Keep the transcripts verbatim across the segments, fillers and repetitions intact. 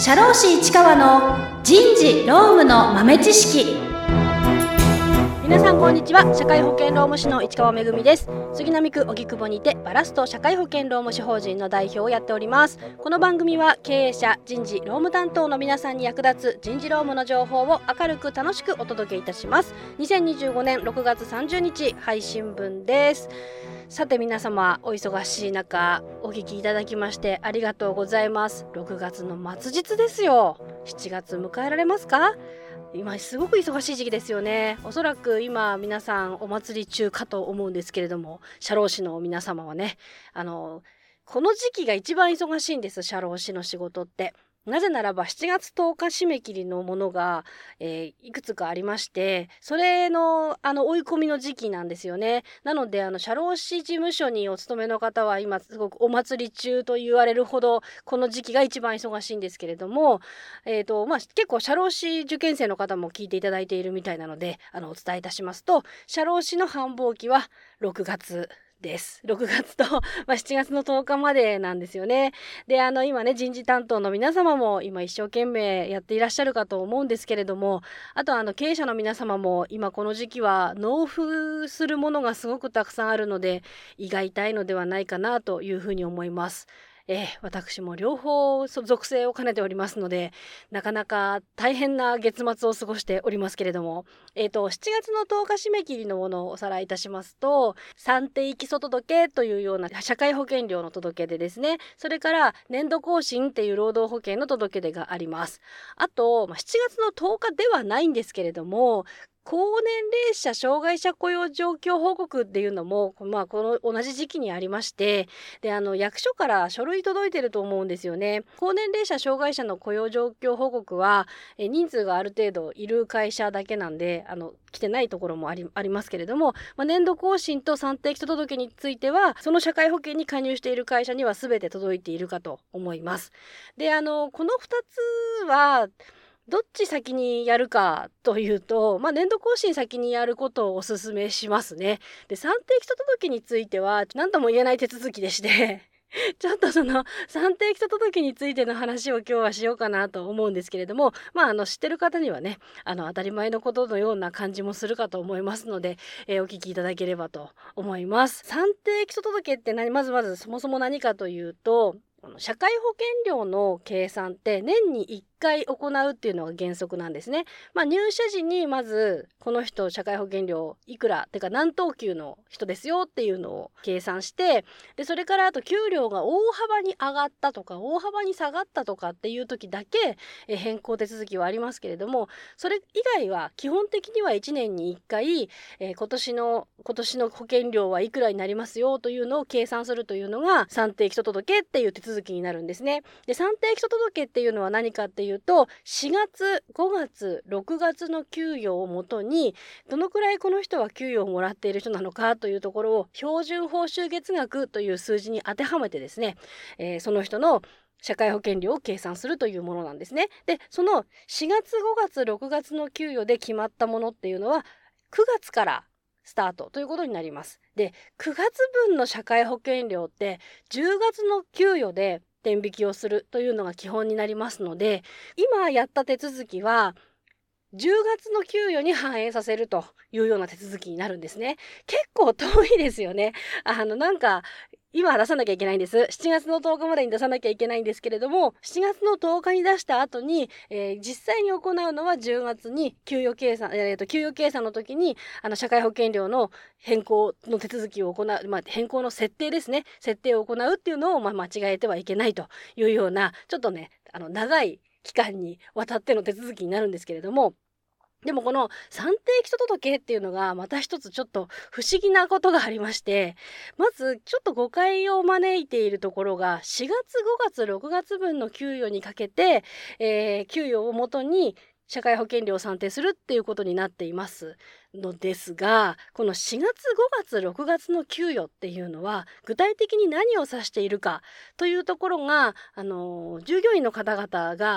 社労士市川の人事労務の豆知識。皆さんこんにちは。社会保険労務士の市川めぐみです。杉並区荻窪にてバラスト社会保険労務士法人の代表をやっております。この番組は経営者、人事労務担当の皆さんに役立つ人事労務の情報を明るく楽しくお届けいたします。にせんにじゅうごねんろくがつさんじゅうにち配信分です。さて皆様、お忙しい中お聞きいただきましてありがとうございます。ろくがつの末日ですよ。しちがつ迎えられますか？今すごく忙しい時期ですよね。おそらく今皆さんお祭り中かと思うんですけれども、社労士の皆様はね、あのこの時期が一番忙しいんです。社労士の仕事って。なぜならばしちがつとおか締め切りのものが、えー、いくつかありまして、それのあの追い込みの時期なんですよね。なのであの社労士事務所にお勤めの方は今すごくお祭り中と言われるほどこの時期が一番忙しいんですけれども、えーとまあ、結構社労士受験生の方も聞いていただいているみたいなので、あのお伝えいたしますと、社労士の繁忙期はろくがつです。ろくがつと、まあ、しちがつのとおかまでなんですよね。で、あの今ね、人事担当の皆様も今一生懸命やっていらっしゃるかと思うんですけれども、あとあの経営者の皆様も今この時期は納付するものがすごくたくさんあるので、胃が痛いのではないかなというふうに思います。えー、私も両方属性を兼ねておりますので、なかなか大変な月末を過ごしておりますけれども、えーと、しちがつのとおか締め切りのものをおさらいいたしますと、算定基礎届というような社会保険料の届け出ですね。それから年度更新っていう労働保険の届け出があります。あと、まあ、しちがつのとおかではないんですけれども、高年齢者障害者雇用状況報告っていうのも、まあ、この同じ時期にありまして、であの役所から書類届いてると思うんですよね。高年齢者障害者の雇用状況報告はえ人数がある程度いる会社だけなんで、あの来てないところもあり、ありますけれども、まあ、年度更新と算定基礎届についてはその社会保険に加入している会社には全て届いているかと思います。であのこのふたつはどっち先にやるかというと、まあ、年度更新先にやることをお勧めしますね。で、算定基礎届については何とも言えない手続きでしてちょっとその算定基礎届についての話を今日はしようかなと思うんですけれども、まあ、あの知ってる方にはね、あの当たり前のことのような感じもするかと思いますので、えー、お聞きいただければと思います。算定基礎届って何、まずまずそもそも何かというと、社会保険料の計算って年にいっかい行うっていうのが原則なんですね。まあ、入社時にまずこの人社会保険料いくらってか何等級の人ですよっていうのを計算して、でそれからあと給料が大幅に上がったとか大幅に下がったとかっていう時だけえ変更手続きはありますけれども、それ以外は基本的にはいちねんにいっかい、えー、今年の今年の保険料はいくらになりますよというのを計算するというのが算定基礎届っていう手続きになるんですね。で、算定基礎届っていうのは何かっていうと、しがつ、ごがつ、ろくがつの給与をもとにどのくらいこの人は給与をもらっている人なのかというところを標準報酬月額という数字に当てはめてですね、えー、その人の社会保険料を計算するというものなんですね。で、そのしがつ、ごがつ、ろくがつの給与で決まったものっていうのはくがつからスタートということになります。で、くがつぶんの社会保険料ってじゅうがつの給与で天引きをするというのが基本になりますので、今やった手続きはじゅうがつの給与に反映させるというような手続きになるんですね。結構遠いですよね。あのなんか今出さなきゃいけないんです。しちがつのとおかまでに出さなきゃいけないんですけれども、しちがつのとおかに出した後に、えー、実際に行うのはじゅうがつに給与計算、えーと、給与計算の時にあの社会保険料の変更の手続きを行う、まあ、変更の設定ですね。設定を行うっていうのを、まあ、間違えてはいけないというような、ちょっとね、あの長い期間にわたっての手続きになるんですけれども、でもこの算定基礎届っていうのがまた一つちょっと不思議なことがありまして、まずちょっと誤解を招いているところが、しがつ、ごがつ、ろくがつぶんの給与にかけて、えー、給与をもとに社会保険料を算定するっていうことになっていますのですが、このしがつ、ごがつ、ろくがつの給与っていうのは具体的に何を指しているかというところが、あのー、従業員の方々が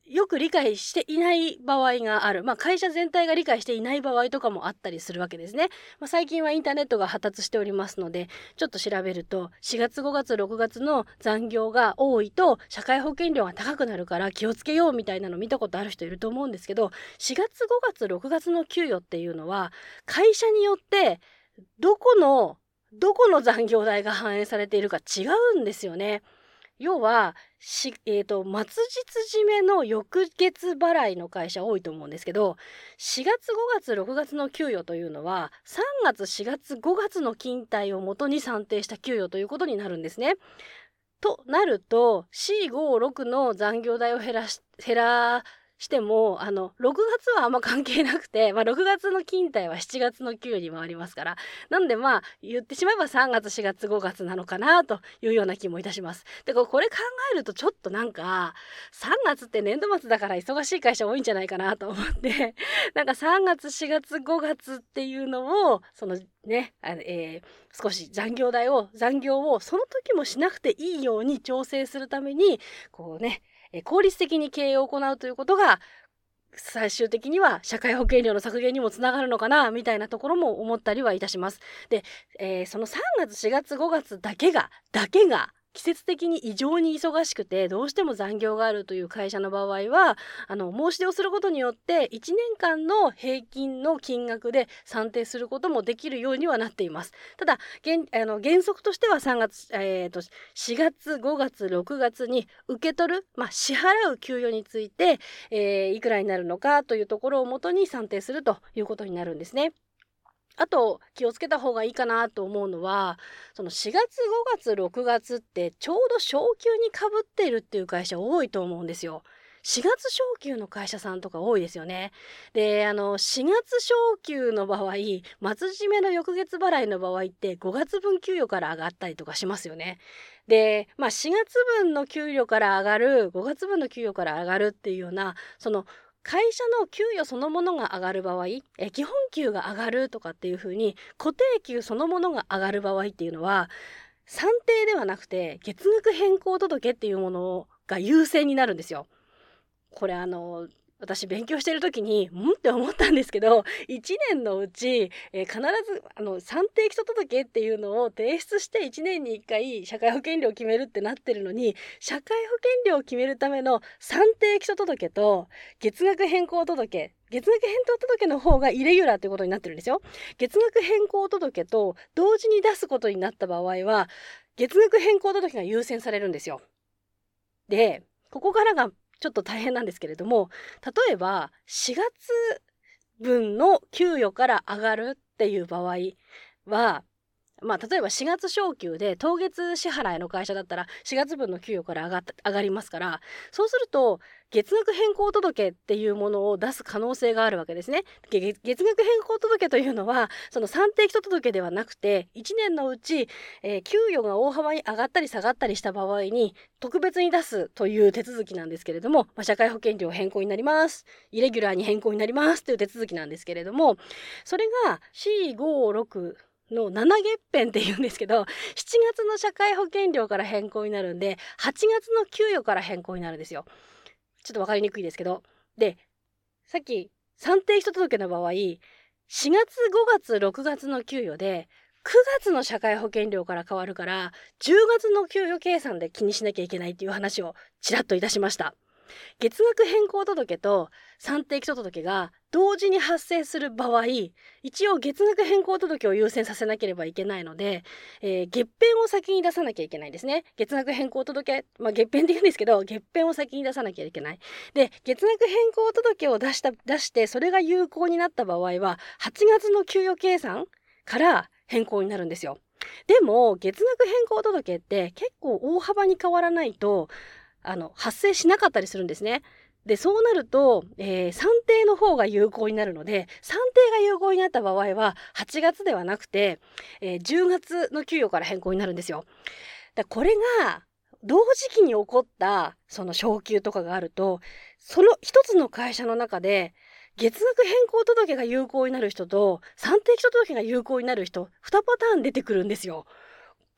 よく理解していない場合がある、まあ、会社全体が理解していない場合とかもあったりするわけですね。まあ、最近はインターネットが発達しておりますので、ちょっと調べるとしがつごがつろくがつの残業が多いと社会保険料が高くなるから気をつけようみたいなの見たことある人いると思うんですけど、しがつごがつろくがつの給与っていうのは会社によってどこのどこの残業代が反映されているか違うんですよね。要はし、えーと、末日締めの翌月払いの会社多いと思うんですけど、しがつごがつろくがつの給与というのはさんがつしがつごがつの勤怠をもとに算定した給与ということになるんですね。となると よん、ご、ろくの残業代を減らし減らしてもあのろくがつはあんま関係なくて、まあ、ろくがつの勤怠はしちがつの給与に回りますから、なんでまあ言ってしまえばさんがつしがつごがつなのかなというような気もいたします。でこれ考えるとちょっとなんかさんがつって年度末だから忙しい会社多いんじゃないかなと思ってなんかさんがつしがつごがつっていうのをそのねあの、えー、少し残業代を残業をその時もしなくていいように調整するためにこうね効率的に経営を行うということが最終的には社会保険料の削減にもつながるのかなみたいなところも思ったりはいたします。で、えー、そのさんがつしがつごがつだけがだけが季節的に異常に忙しくてどうしても残業があるという会社の場合はあの申し出をすることによっていちねんかんの平均の金額で算定することもできるようにはなっています。ただ原あの原則としてはさんがつ、えー、としがつごがつろくがつに受け取る、まあ、支払う給与について、えー、いくらになるのかというところをもとに算定するということになるんですね。あと気をつけた方がいいかなと思うのはそのしがつごがつろくがつってちょうど昇給にかぶっているっていう会社多いと思うんですよ。しがつ昇給の会社さんとか多いですよね。であのしがつ昇給の場合末締めの翌月払いの場合ってごがつぶん給与から上がったりとかしますよね。で、まあ、しがつぶんの給与から上がるごがつぶんの給与から上がるっていうようなその会社の給与そのものが上がる場合え基本給が上がるとかっていう風に固定給そのものが上がる場合っていうのは算定ではなくて月額変更届っていうものが優先になるんですよ。これあの私勉強してる時にんって思ったんですけどいちねんのうち、えー、必ずあの算定基礎届っていうのを提出していちねんにいっかい社会保険料を決めるってなってるのに社会保険料を決めるための算定基礎届と月額変更届月額変更届の方がイレギュラーということになってるんですよ。月額変更届と同時に出すことになった場合は月額変更届が優先されるんですよ。でここからがちょっと大変なんですけれども例えばしがつぶんの給与から上がるっていう場合はまあ例えばしがつ昇給で当月支払いの会社だったらしがつぶんの給与から上がった上がりますから、そうすると月額変更届っていうものを出す可能性があるわけですね。月額変更届というのはその算定基礎届ではなくていちねんのうち、えー、給与が大幅に上がったり下がったりした場合に特別に出すという手続きなんですけれども、まあ、社会保険料変更になりますイレギュラーに変更になりますという手続きなんですけれども、それがよん、ご、ろくのなな月編って言うんですけどしちがつの社会保険料から変更になるんではちがつの給与から変更になるんですよ。ちょっと分かりにくいですけど、でさっき算定基礎届の場合しがつごがつろくがつの給与でくがつの社会保険料から変わるからじゅうがつの給与計算で気にしなきゃいけないっていう話をちらっといたしました。月額変更届と算定基礎届が同時に発生する場合一応月額変更届を優先させなければいけないので、えー、月編を先に出さなきゃいけないんですね。月額変更届、まあ、月編って言うんですけど月編を先に出さなきゃいけない。で月額変更届を出した出してそれが有効になった場合ははちがつの給与計算から変更になるんですよ。でも月額変更届って結構大幅に変わらないとあの発生しなかったりするんですね。でそうなると、えー、算定の方が有効になるので算定が有効になった場合ははちがつではなくて、えー、じゅうがつの給与から変更になるんですよ。だこれが同時期に起こったその昇給とかがあるとその一つの会社の中で月額変更届が有効になる人と算定基礎届が有効になる人にパターン出てくるんですよ。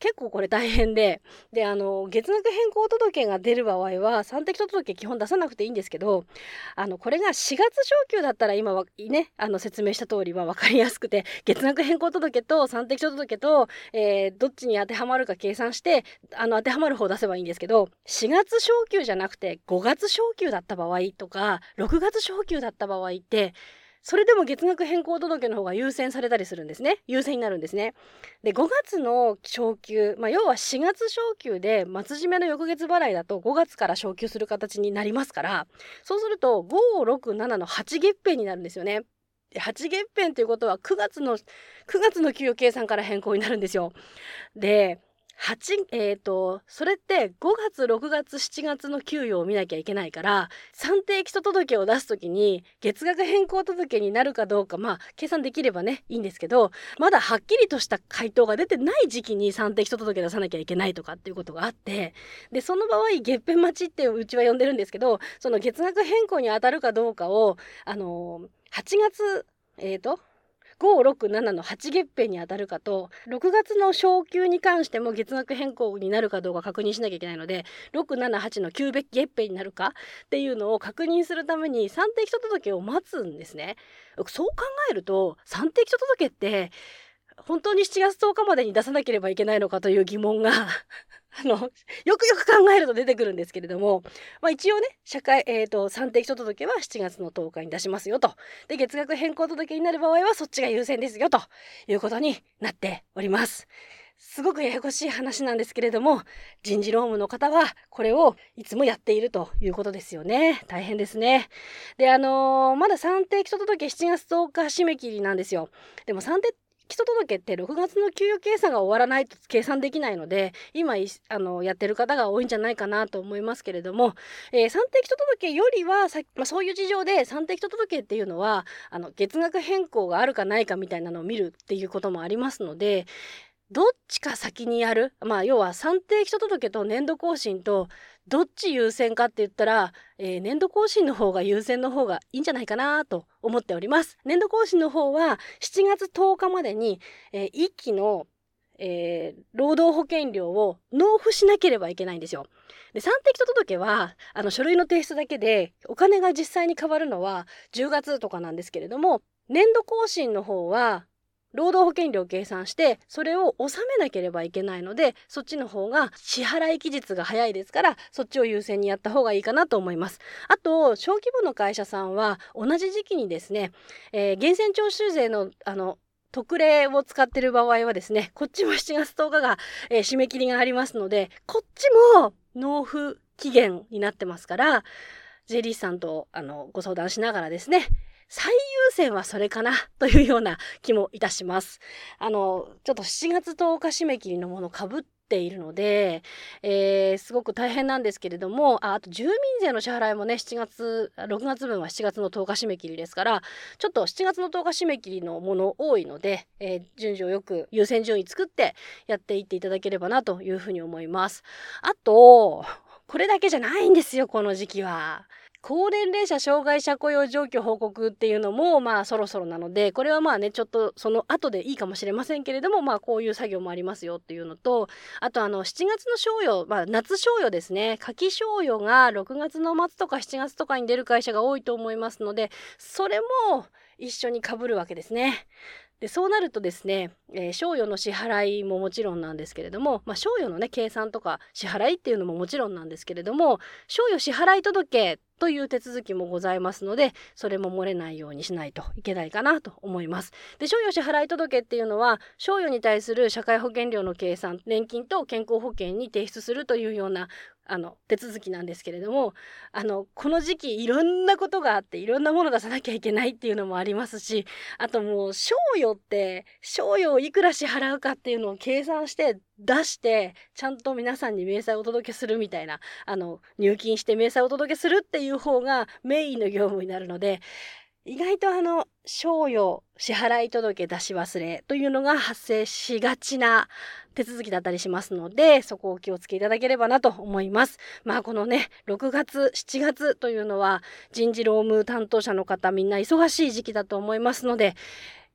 結構これ大変で、で、あの、月額変更届が出る場合は、算定届基本出さなくていいんですけど、あの、これがしがつ昇給だったら今はね、あの、説明した通りは分かりやすくて、月額変更届と算定届と、えー、どっちに当てはまるか計算して、あの、当てはまる方を出せばいいんですけど、しがつ昇給じゃなくてごがつ昇給だった場合とか、ろくがつ昇給だった場合って、それでも月額変更届の方が優先されたりするんですね。優先になるんですね。で、ごがつの昇給、まあ、要はしがつ昇給で末締めの翌月払いだとごがつから昇給する形になりますから、そうするとご、ろく、ななのはち月変になるんですよね。はち月変ということはくがつのくがつの給与計算から変更になるんですよ。で、はちえーとそれってごがつろくがつしちがつの給与を見なきゃいけないから、算定基礎届を出すときに月額変更届になるかどうか、まあ計算できればねいいんですけど、まだはっきりとした回答が出てない時期に算定基礎届出さなきゃいけないとかっていうことがあって、でその場合月変待ちってうちは呼んでるんですけど、その月額変更に当たるかどうかをあのー、はちがつえーとご、ろく、ななのはち月変に当たるかと、ろくがつの昇給に関しても月額変更になるかどうか確認しなきゃいけないので、ろく、なな、はちのきゅう月変になるかっていうのを確認するために算定基礎届を待つんですね。そう考えると算定基礎届って本当にしちがつとおかまでに出さなければいけないのかという疑問があのよくよく考えると出てくるんですけれども、まあ、一応ね社会、えーと、算定基礎届はしちがつのとおかに出しますよと。で月額変更届になる場合はそっちが優先ですよということになっております。すごくややこしい話なんですけれども、人事労務の方はこれをいつもやっているということですよね。大変ですね。であのー、まだ算定基礎届しちがつとおか締め切りなんですよ。でも算定基礎届ってろくがつの給与計算が終わらないと計算できないので、今あのやってる方が多いんじゃないかなと思いますけれども、えー、算定基礎届よりはさ、まあ、そういう事情で算定基礎届っていうのはあの月額変更があるかないかみたいなのを見るっていうこともありますので、どっちか先にやる、まあ要は算定基礎届と年度更新とどっち優先かって言ったら、えー、年度更新の方が優先の方がいいんじゃないかなと思っております。年度更新の方はしちがつとおかまでに、えー、いっきの、えー、労働保険料を納付しなければいけないんですよ。で算定基礎届はあの書類の提出だけでお金が実際に変わるのはじゅうがつとかなんですけれども、年度更新の方は労働保険料を計算してそれを納めなければいけないので、そっちの方が支払い期日が早いですから、そっちを優先にやった方がいいかなと思います。あと小規模の会社さんは同じ時期にですね、えー、源泉徴収税のあの特例を使っている場合はですね、こっちもしちがつとおかが、えー、締め切りがありますので、こっちも納付期限になってますから、ジェリーさんとあのご相談しながらですね、最優先はそれかなというような気もいたします。あのちょっとしちがつとおか締め切りのものかぶっているので、えー、すごく大変なんですけれども、あ、あと住民税の支払いもねしちがつろくがつ分はしちがつのとおか締め切りですから、ちょっとしちがつのとおか締め切りのもの多いので、えー、順序よく優先順位作ってやっていっていただければなというふうに思います。あとこれだけじゃないんですよ、この時期は。高年齢者障害者雇用状況報告っていうのもまあそろそろなので、これはまあねちょっとその後でいいかもしれませんけれども、まあこういう作業もありますよっていうのと、あとあのしちがつの賞与、まあ夏賞与ですね、夏季賞与がろくがつの末とかしちがつとかに出る会社が多いと思いますので、それも一緒に被るわけですね。でそうなるとですね、えー、賞与の支払いももちろんなんですけれども、まあ、賞与のね計算とか支払いっていうのももちろんなんですけれども、賞与支払い届という手続きもございますので、それも漏れないようにしないといけないかなと思います。で賞与支払い届っていうのは賞与に対する社会保険料の計算、年金と健康保険に提出するというようなあの手続きなんですけれども、あのこの時期いろんなことがあっていろんなもの出さなきゃいけないっていうのもありますし、あともう賞与って賞与をいくら支払うかっていうのを計算して出してちゃんと皆さんに明細をお届けするみたいな、あの入金して明細をお届けするっていう方がメインの業務になるので、意外とあの賞与支払い届出し忘れというのが発生しがちな手続きだったりしますので、そこをお気をつけいただければなと思います。まあこのねろくがつしちがつというのは人事労務担当者の方みんな忙しい時期だと思いますので、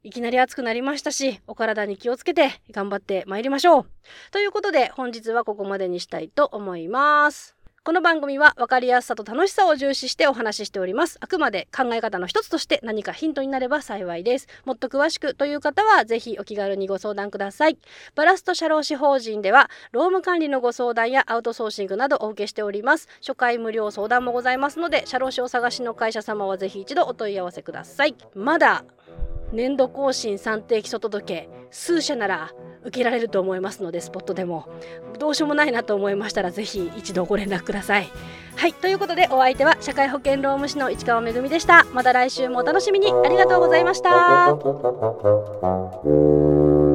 いきなり暑くなりましたし、お体に気をつけて頑張ってまいりましょう。ということで本日はここまでにしたいと思います。この番組は分かりやすさと楽しさを重視してお話ししております。あくまで考え方の一つとして何かヒントになれば幸いです。もっと詳しくという方はぜひお気軽にご相談ください。バラスト社労士法人では労務管理のご相談やアウトソーシングなどお受けしております。初回無料相談もございますので、社労士を探しの会社様はぜひ一度お問い合わせください。まだ年度更新算定基礎届数社なら受けられると思いますので、スポットでもどうしようもないなと思いましたらぜひ一度ご連絡ください。はい、ということでお相手は社会保険労務士の市川めぐみでした。また来週もお楽しみに。ありがとうございました。